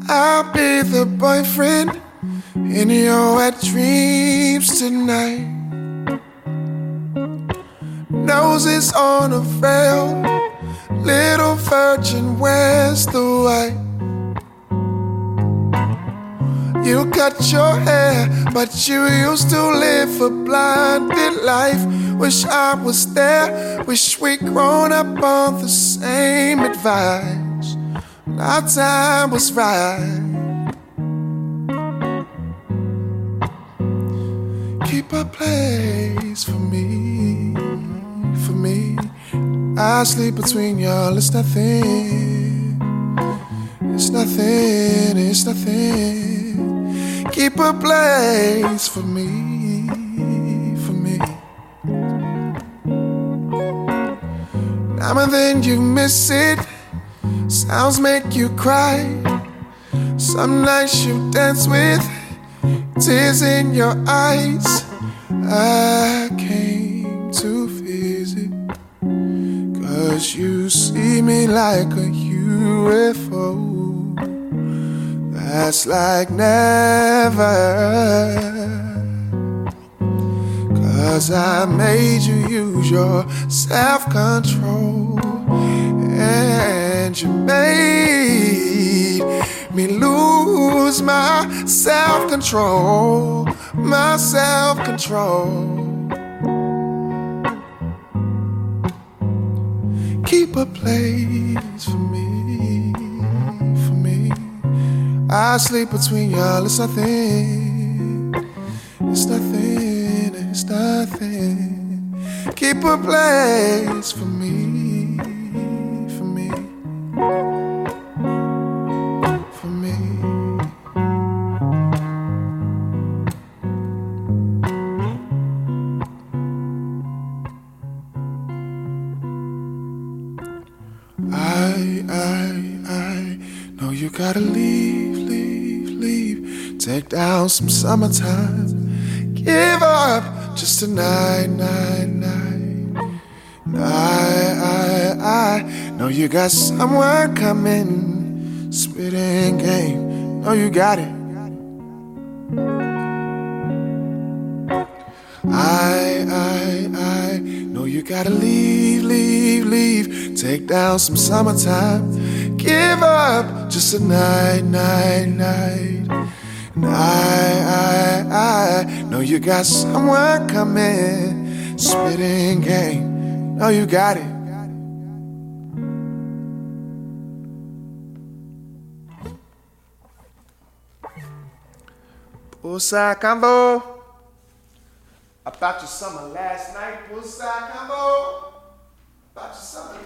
I'll be the boyfriend in your wet dreams tonight. Noses on a veil, little virgin wears the white. You cut your hair, but you used to live a blinded life. Wish I was there, wish we'd grown up on the same advice. Our time was right. Keep a place for me, for me. I sleep between y'all, it's nothing. It's nothing, it's nothing. Keep a place for me, for me. Now and then you miss it. Sounds make you cry. Some nights you dance with tears in your eyes. I came to visit, 'cause you see me like a UFO. That's like never, 'cause I made you use your self-control, and you made me lose my self-control, my self-control. Keep a place for me, for me. I sleep between y'all, it's nothing. It's nothing, it's nothing. Keep a place for me, for me, for me. I know you gotta leave, leave, leave. Take down some summertime. Give up just a night, night, night. I know you got someone coming. Spitting game, know you got it. I know you gotta leave, leave, leave. Take down some summertime. Give up just a night, night, night. And I know you got someone coming. Spitting game, know you got it. Poolside combo. About your summer last night. Poolside combo. About your summer